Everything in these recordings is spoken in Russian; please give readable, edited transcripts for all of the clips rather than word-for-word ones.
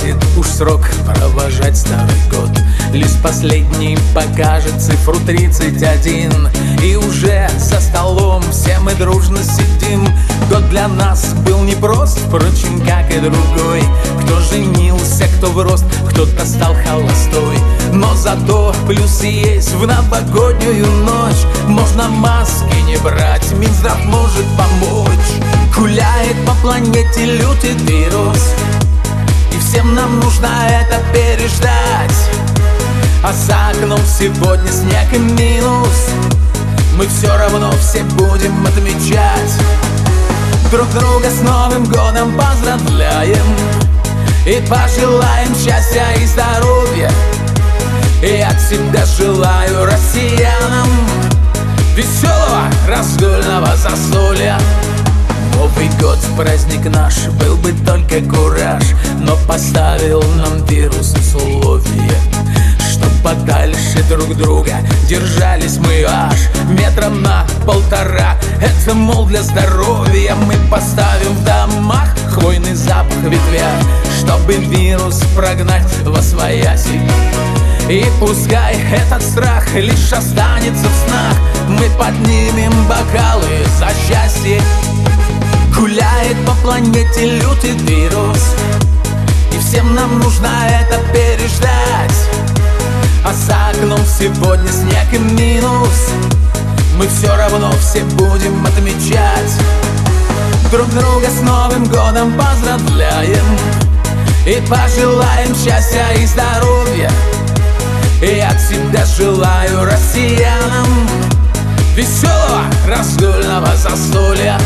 хватит уж срок провожать старый год. Лишь последний покажет цифру 31, и уже за столом все мы дружно сидим. Год для нас был непрост, впрочем, как и другой. Кто женился, кто в рост, кто-то стал холостой. Но зато плюсы есть в новогоднюю ночь. Можно маски не брать, Минздрав может помочь. Гуляет по планете лютый вирус, и всем нам нужно это переждать. А за окном сегодня снег и минус, мы все равно все будем отмечать. Друг друга с Новым годом поздравляем и пожелаем счастья и здоровья. И от себя желаю россиянам веселого разгульного застолья. Новый год, праздник наш, был бы только кураж, но поставил нам вирус условия, чтоб подальше друг друга держались мы аж метром на 1,5. Это, мол, для здоровья. Мы поставим в домах хвойный запах в ветвях, чтобы вирус прогнать восвояси. И пускай этот страх лишь останется в снах, мы поднимем бокалы за счастье. Гуляет по планете лютый вирус, и всем нам нужно это переждать. А за окном сегодня снег и минус, мы все равно все будем отмечать. Друг друга с Новым годом поздравляем и пожелаем счастья и здоровья. И от себя желаю россиянам веселого разгульного застолья.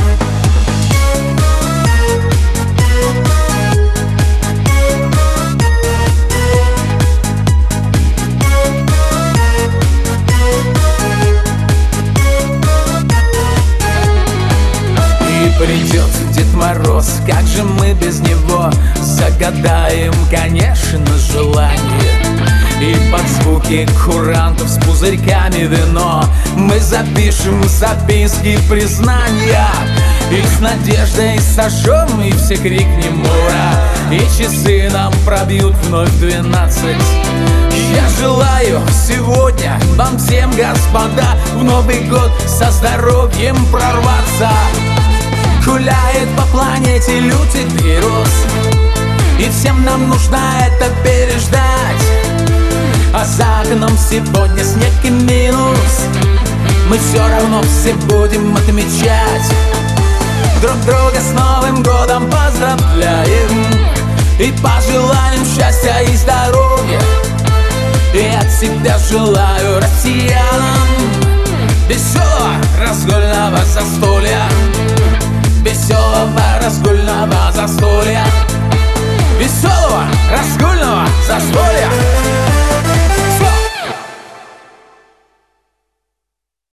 Придет Дед Мороз, как же мы без него загадаем, конечно, желание. И под звуки курантов с пузырьками вино мы запишем записки признания. И с надеждой сожжем, и все крикнем ура, и часы нам пробьют вновь 12. Я желаю сегодня вам всем, господа, в Новый год со здоровьем прорваться. Гуляет по планете лютый вирус, и всем нам нужно это переждать. А за окном сегодня снег и минус, мы все равно все будем отмечать. Друг друга с Новым годом поздравляем и пожелаем счастья и здоровья. И от себя желаю россиянам веселого разгульного застолья. Веселого разгульного застолья. Веселого разгульного застолья.